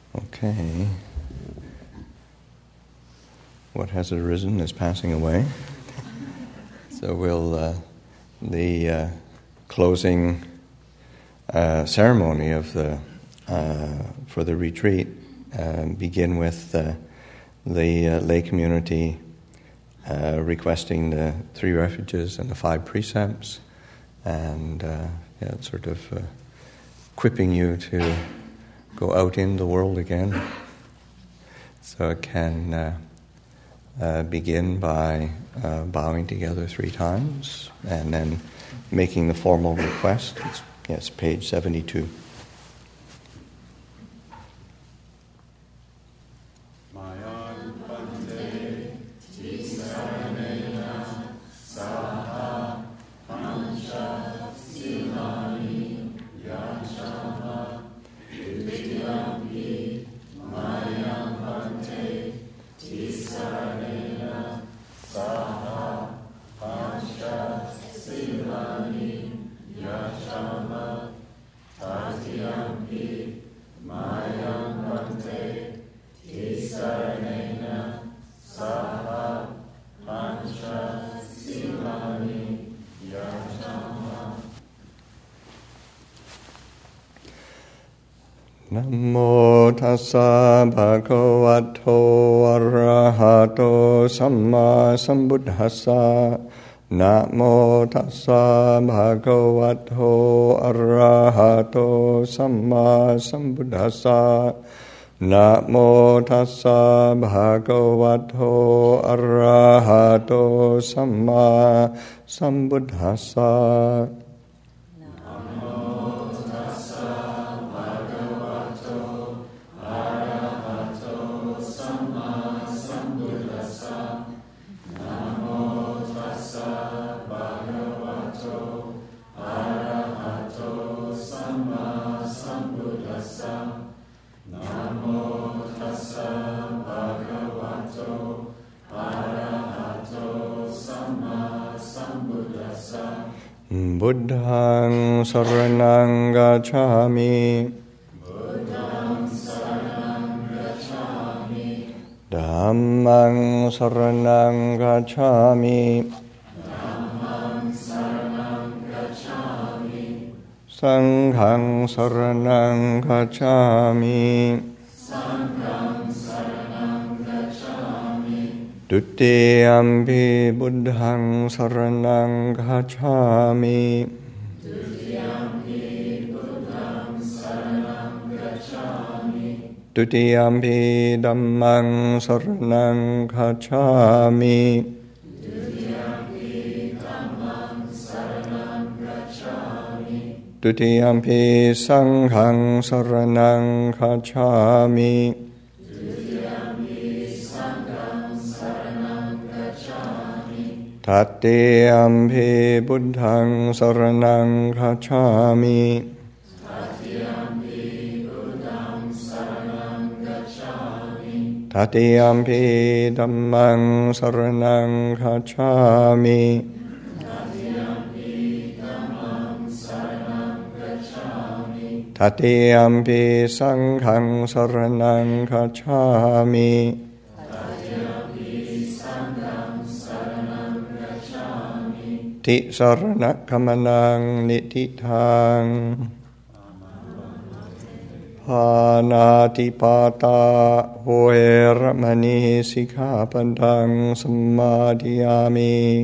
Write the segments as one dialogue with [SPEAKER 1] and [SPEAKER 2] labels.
[SPEAKER 1] Okay. What has arisen is passing away. So the closing ceremony of for the retreat begin with the lay community requesting the 3 refuges and the 5 precepts, and sort of equipping you to go out in the world again. So it can begin by bowing together 3 times and then making the formal request. It's page 72. Namo tassa bhagavato arahato samma sambuddhassa. Namo tassa bhagavato arahato samma sambuddhassa. Namo tassa bhagavato arahato samma sambuddhassa. Buddhaṃ saraṇaṃ gacchāmi. Dhammaṃ saraṇaṃ gacchāmi. Saṅghāṃ saraṇaṃ gacchāmi. Dutiyampi buddhaṃ saraṇaṃ gacchāmi. Dutiyampi dhammaṃ saraṇaṃ gacchāmi. Dutiyampi saṅghāṃ saraṇaṃ gacchāmi. Tatiyampi buddhaṃ saraṇaṃ gacchāmi. Tatiyampi dhammaṃ saraṇaṃ gacchāmi. Tatiyampi saṅghāṃ saraṇaṃ gacchāmi. Ti sarana kamanaṃ nititaṃ. Panatipata veramani sikkhapadang samadhiyami.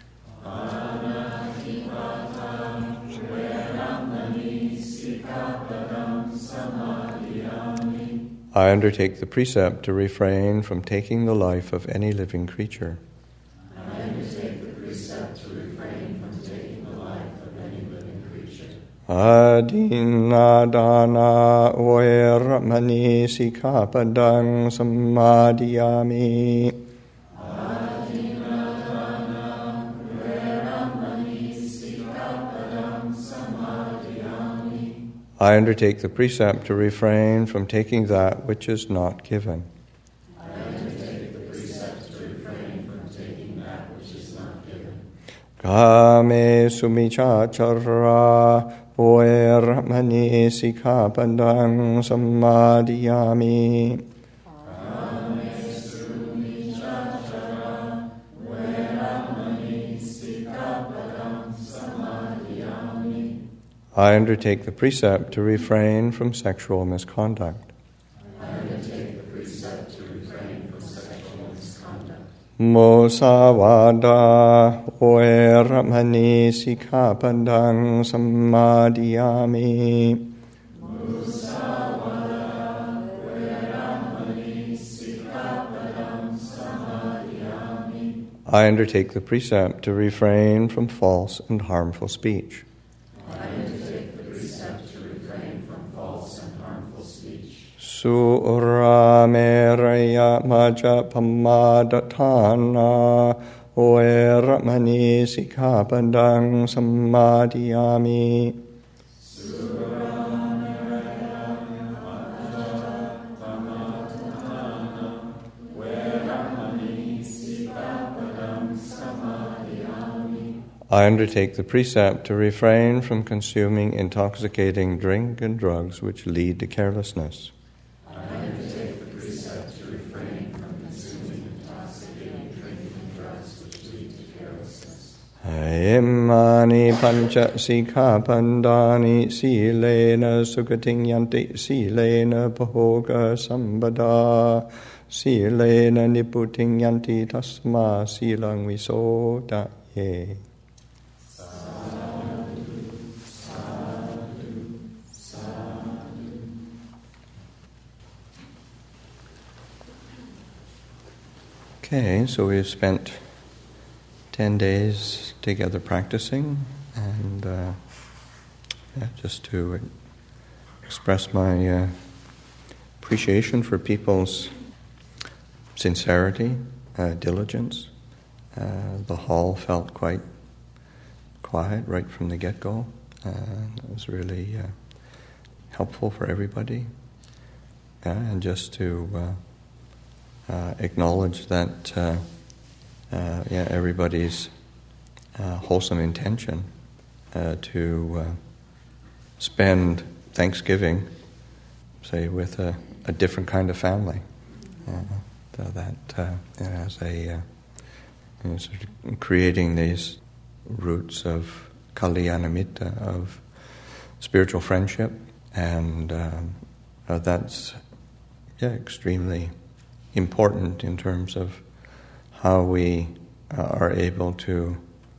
[SPEAKER 1] I undertake the precept to refrain from taking the life of any living creature. Adinadana veramani sikkhapadang samadhiyami. I undertake the precept to refrain from taking that which is not given. Kame sumichachara Oeramani Sikkhapadang Sammadiyami. I undertake the precept to refrain from sexual misconduct. Musavada Oeramani Sikkhapadang Sammadiyami. I undertake the precept to refrain from false and harmful speech. Sura meraya maja pamadatana oeramani sikkhapadang sammadiyami. I undertake the precept to refrain from consuming intoxicating drink and drugs which lead to carelessness. Imani pancha sikkhapadani silena sukating yanti silena bhoga sambada silena niputing yanti tasma silang visodaye. Okay, so we've spent 10 days together practicing, and just to express my appreciation for people's sincerity, diligence. The hall felt quite quiet right from the get-go. It was really helpful for everybody. And just to acknowledge that everybody's wholesome intention to spend Thanksgiving, say, with a different kind of family. As a sort of creating these roots of kalyanamitta, of spiritual friendship, and that's extremely important in terms of how we are able to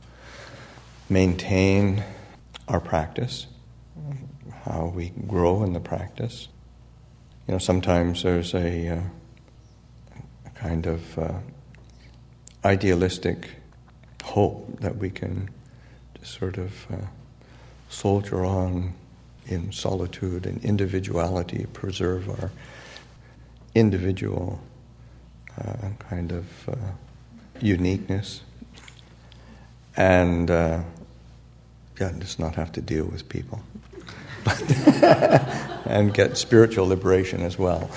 [SPEAKER 1] maintain our practice, how we grow in the practice. You know, sometimes there's a kind of idealistic hope that we can just sort of soldier on in solitude and individuality, preserve our individual kind of uniqueness, and just not have to deal with people, and get spiritual liberation as well.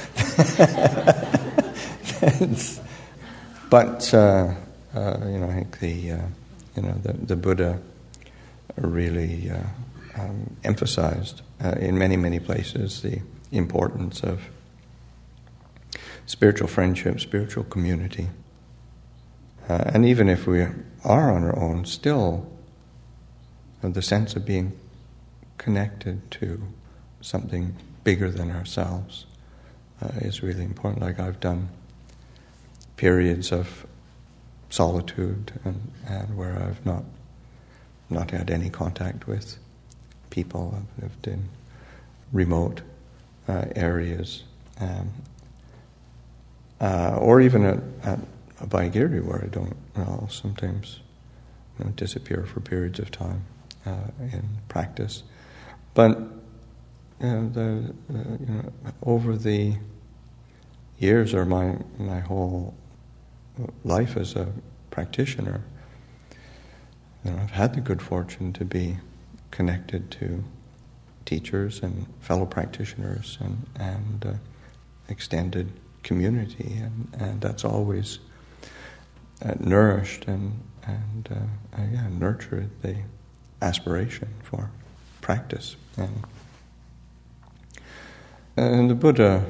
[SPEAKER 1] But I think the Buddha really emphasized in many places the importance of spiritual friendship, spiritual community. And even if we are on our own, still the sense of being connected to something bigger than ourselves is really important. Like, I've done periods of solitude and where I've not had any contact with people. I've lived in remote areas. Or even at Abhayagiri, where I'll sometimes disappear for periods of time in practice. But over the years, or my whole life as a practitioner, I've had the good fortune to be connected to teachers and fellow practitioners and extended community, and that's always nourished and nurtured the aspiration for practice. And the Buddha,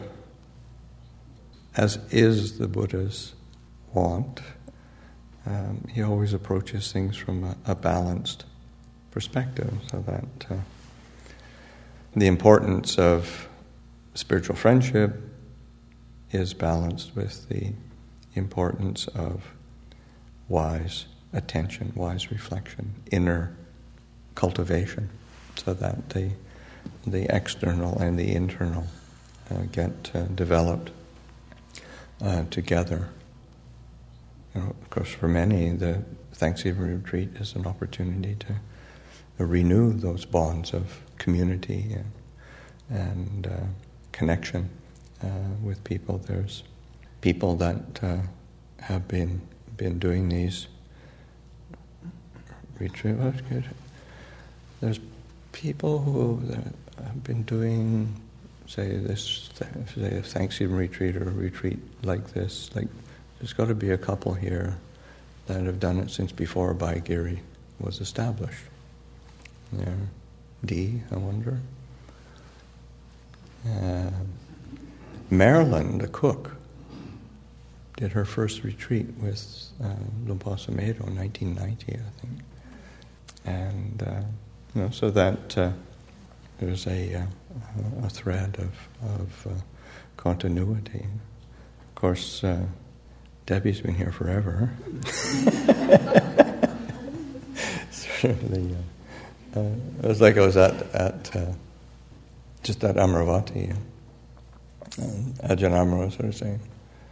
[SPEAKER 1] as is the Buddha's wont, he always approaches things from a balanced perspective, so that the importance of spiritual friendship is balanced with the importance of wise attention, wise reflection, inner cultivation, so that the external and the internal get developed together. Of course, for many, the Thanksgiving retreat is an opportunity to renew those bonds of community and connection with people. There's people that have been doing these retreats. There's people who have been doing, say a Thanksgiving retreat or a retreat like this. Like, there's got to be a couple here that have done it since before Bhaigiri was established. Yeah. Dee, I wonder. Marilyn, the cook, did her first retreat with Lumpur Sumedho in 1990, I think. And so that there's a thread of continuity. Of course, Debbie's been here forever. Certainly, it was like I was at just at Amaravati, and Ajahn Amaro was sort of saying,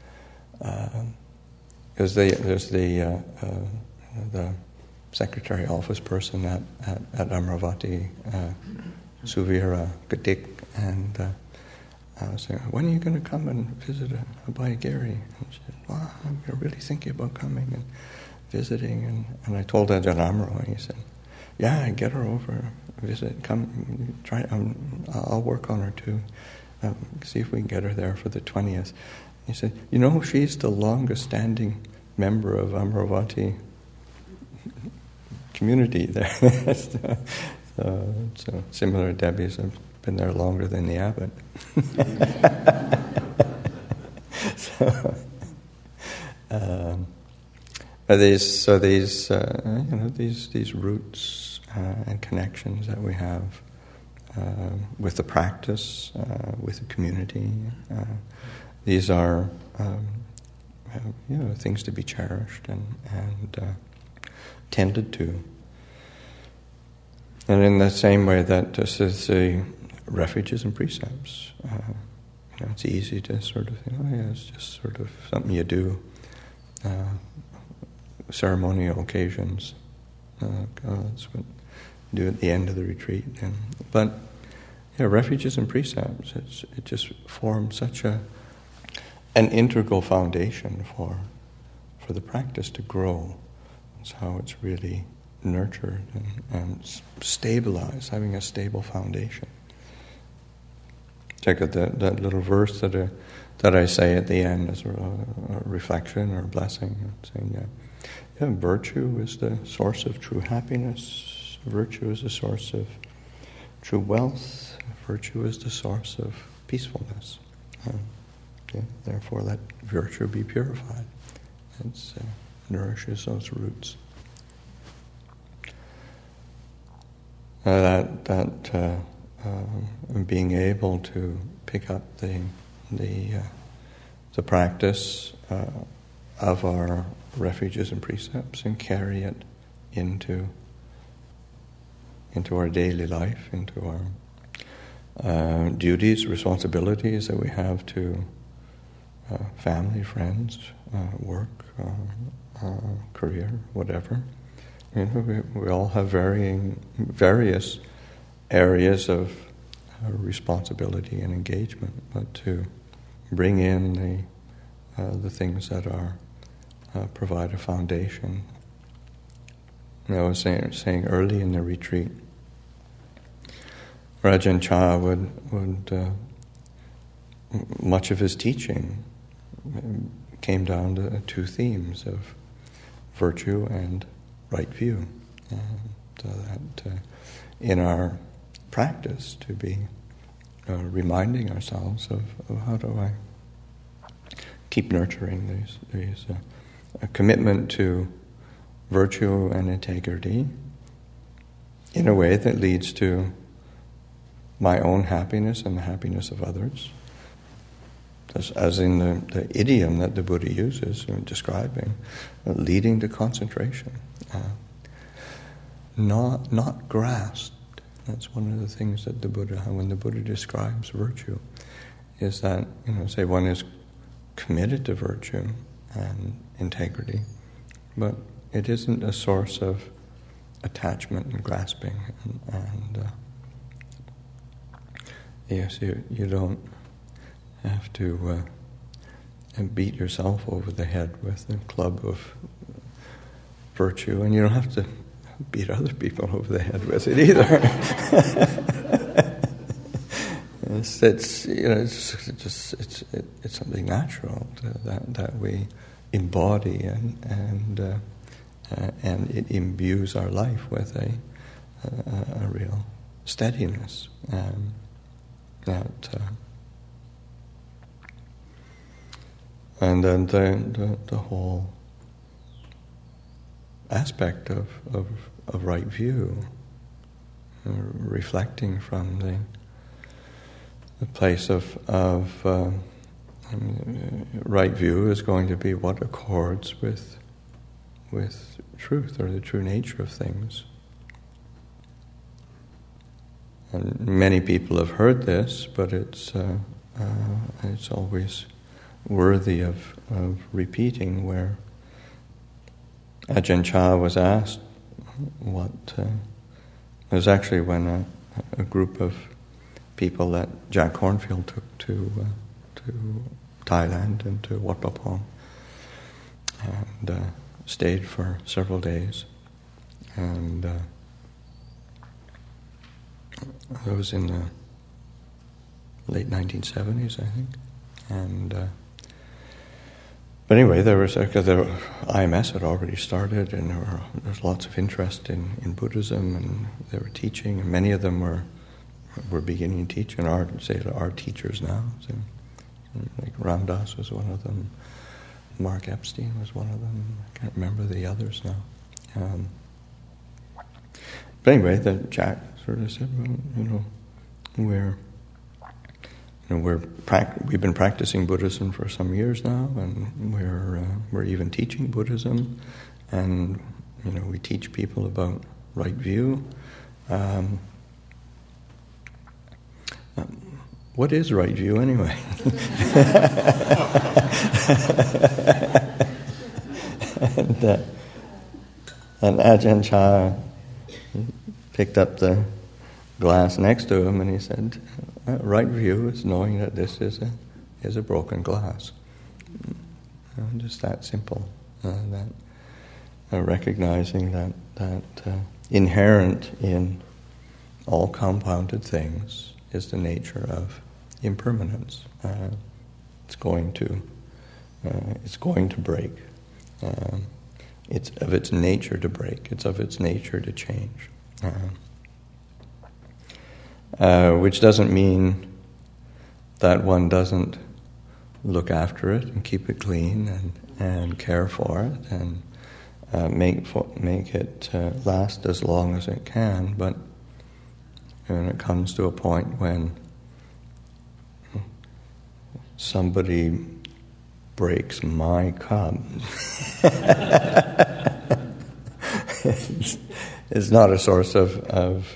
[SPEAKER 1] because there's the secretary office person at Amaravati, Suvira Gatik, and I was saying, when are you going to come and visit a Bhaigiri? And she said, well, I'm really thinking about coming and visiting. And I told Ajahn Amaro, and he said, yeah, get her over, visit, come, try. I'll work on her too. See if we can get her there for the 20th. He said, she's the longest standing member of Amaravati community there. So similar to Debbie's, I've been there longer than the abbot. These roots and connections that we have with the practice, with the community, these are things to be cherished and tended to. And in the same way that this is the refuges and precepts, it's easy to sort of think, it's just sort of something you do, ceremonial occasions. That's what you do at the end of the retreat. But refuges and precepts, it just forms such an integral foundation for the practice to grow. That's how it's really nurtured and stabilized, having a stable foundation. Check out that little verse that I say at the end as a reflection or a blessing, saying, virtue is the source of true happiness. Virtue is the source of true wealth. Virtue is the source of peacefulness. Therefore, let virtue be purified. It nourishes those roots. Being able to pick up the practice of our refuges and precepts and carry it into our daily life, into our duties, responsibilities that we have to family, friends, work, career, whatever. We all have various areas of responsibility and engagement, but to bring in the things that are provide a foundation. I was saying early in the retreat, Rajan Cha would much of his teaching came down to two themes of virtue and right view. So that in our practice to be reminding ourselves of how do I keep nurturing these a commitment to virtue and integrity in a way that leads to my own happiness and the happiness of others. As in the idiom that the Buddha uses in describing, leading to concentration. Not grasped. That's one of the things that when the Buddha describes virtue, is that, say one is committed to virtue and integrity, but it isn't a source of attachment and grasping, and yes, you don't have to beat yourself over the head with a club of virtue, and you don't have to beat other people over the head with it either. It's something natural that we embody, and it imbues our life with a real steadiness, and then the whole aspect of right view, reflecting from the place of right view is going to be what accords with truth, or the true nature of things. And many people have heard this, but it's always worthy of repeating, where Ajahn Chah was asked what... it was actually when a group of people that Jack Kornfield took to Thailand and to Wat Pah Pong, and stayed for several days. And it was in the late 1970s, I think. And but anyway, because IMS had already started, and there was lots of interest in Buddhism, and they were teaching, and many of them were beginning to teach, and are teachers now. So, like Ram Dass was one of them, Mark Epstein was one of them. I can't remember the others now. But anyway, Jack sort of said, well, we've been practicing Buddhism for some years now, and we're even teaching Buddhism, and we teach people about right view. What is right view anyway? and Ajahn Chah picked up the glass next to him, and he said, right view is knowing that this is a broken glass. Just that simple. Recognizing that inherent in all compounded things is the nature of impermanence. It's going to break. It's of its nature to break. It's of its nature to change. Which doesn't mean that one doesn't look after it and keep it clean and care for it and make it last as long as it can. But when it comes to a point when somebody breaks my cup, it's not a source of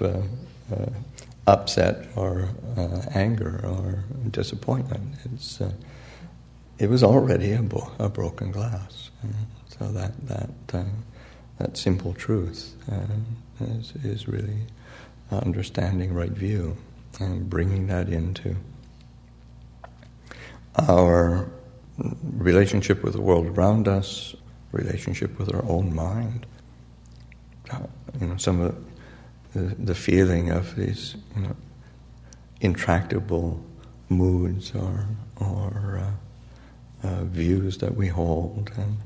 [SPEAKER 1] upset or anger or disappointment. It was already a broken glass. So that simple truth is really understanding right view and bringing that into our relationship with the world around us, relationship with our own mind. Some of the feeling of these intractable moods or views that we hold, and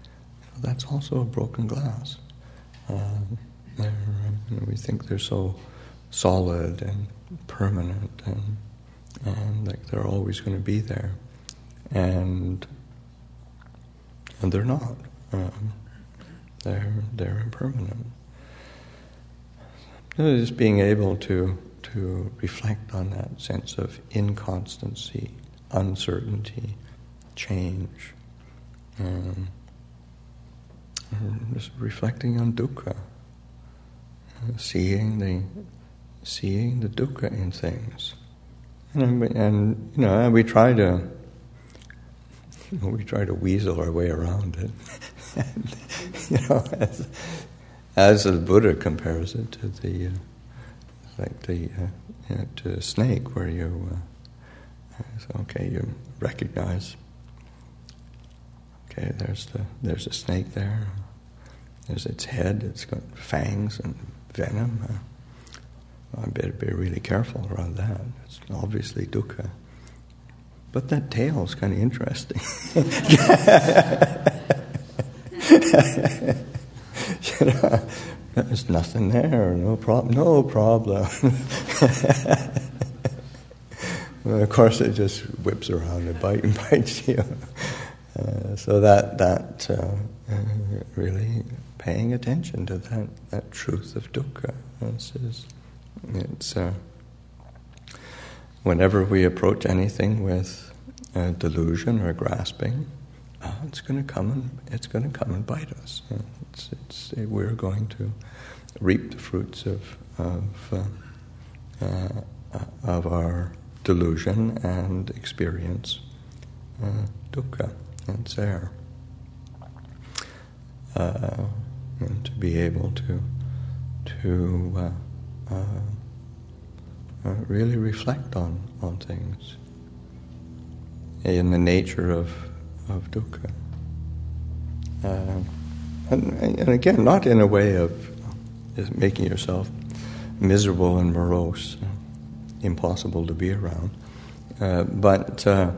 [SPEAKER 1] that's also a broken glass. We think they're so solid and permanent and like they're always going to be there, and they're not. They're impermanent. Just being able to reflect on that sense of inconstancy, uncertainty, change. Just reflecting on dukkha, seeing the dukkha in things, and we try to weasel our way around it. And, as the Buddha compares it to to a snake, where you recognize. Okay, there's a snake there. There's its head. It's got fangs and venom. I better be really careful around that. It's obviously dukkha. But that tail is kind of interesting. There's nothing there. No problem. No problem. Well, of course, it just whips around and bites you. So that really paying attention to that truth of dukkha. It's whenever we approach anything with delusion or grasping, it's going to come and bite us. We're going to reap the fruits of our delusion and experience dukkha. It's there. And to be able to really reflect on things in the nature of dukkha. And again, not in a way of making yourself miserable and morose, impossible to be around, but a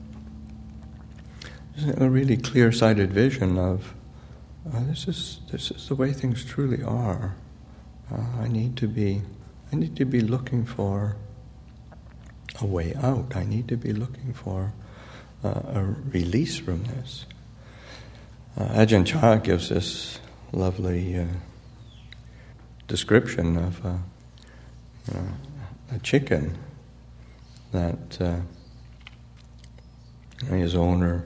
[SPEAKER 1] really clear-sighted vision of this is the way things truly are. I need to be looking for a way out. I need to be looking for a release from this. Ajahn Chah gives this lovely description of a chicken that his owner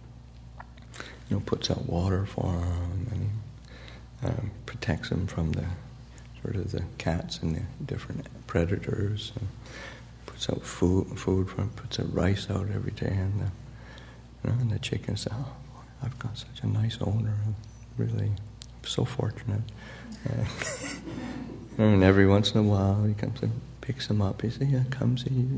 [SPEAKER 1] puts out water for him, and he protects him from the cats and the different predators, and puts out food for him, puts out rice out every day, and the chicken says, "Oh, boy, I've got such a nice owner. I'm really so fortunate." And every once in a while, he comes and picks him up. He says, "Yeah, comes he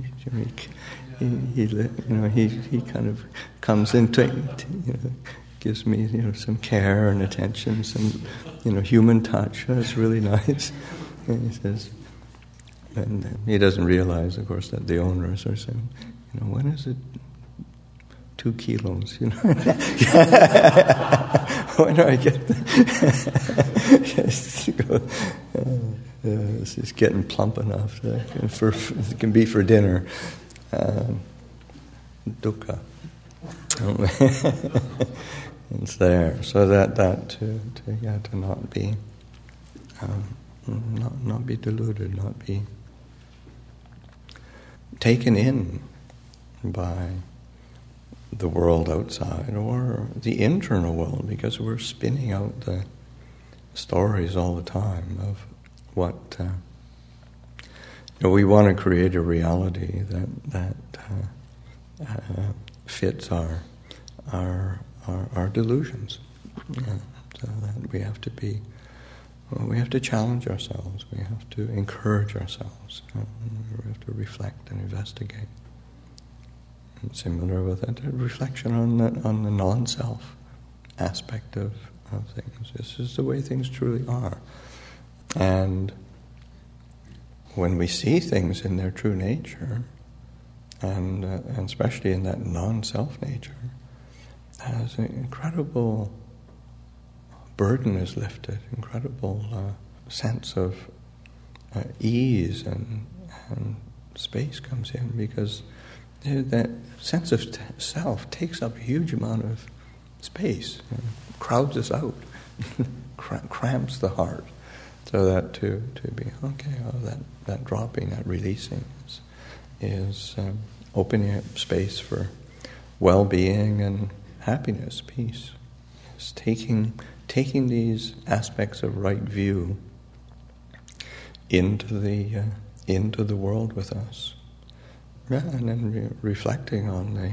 [SPEAKER 1] kind of comes into gives me some care and attention, some human touch. That's really nice." And he says, and he doesn't realize, of course, that the owner is sort of saying, "When is it 2 kilos? When do I get it's getting plump enough it can be for dinner." Dukkha. It's there, so that to not be not be deluded, not be taken in by the world outside or the internal world, because we're spinning out the stories all the time of what we want to create a reality that fits our delusions. So that we have to challenge ourselves. We have to encourage ourselves. We have to reflect and investigate. And similar with that, reflection on the non-self aspect of things. This is the way things truly are. And when we see things in their true nature, and especially in that non-self nature, as an incredible burden is lifted, incredible sense of ease and space comes in, because that sense of self takes up a huge amount of space, crowds us out, cramps the heart. So that to be okay, that dropping, that releasing is opening up space for well-being and happiness, peace. It's taking these aspects of right view into the world with us, and then reflecting on the.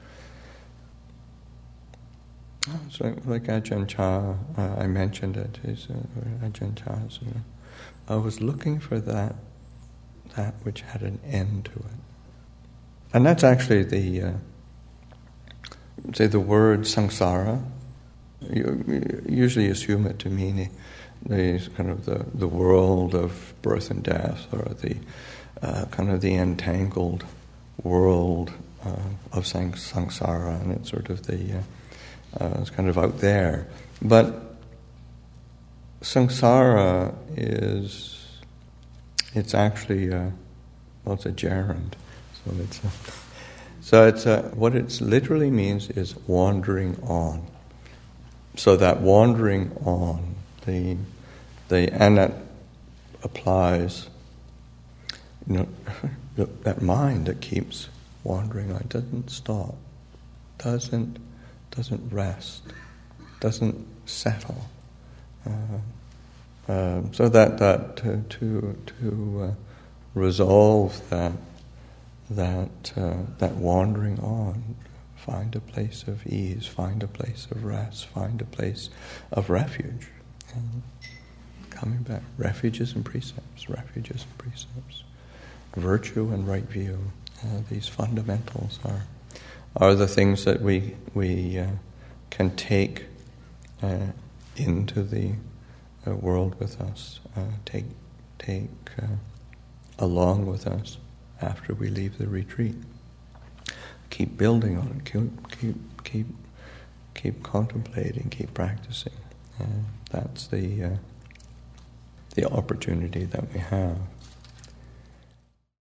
[SPEAKER 1] It's like Ajahn Chah, I mentioned it. Ajahn Chah, I was looking for that which had an end to it, and that's actually the word samsara. You usually assume it to mean the kind of the world of birth and death, or the kind of the entangled world of samsara, and it's sort of it's kind of out there. But samsara it's actually it's a gerund, so it's what it literally means is wandering on. So that wandering on, and that applies, that mind that keeps wandering on, doesn't stop, doesn't rest, doesn't settle. So that to resolve that wandering on, find a place of ease, find a place of rest, find a place of refuge. Coming back, refuges and precepts, virtue and right view. These fundamentals are the things that we can take into the world with us, take along with us after we leave the retreat. Keep building on it. Keep contemplating. Keep practicing. That's the opportunity that we have.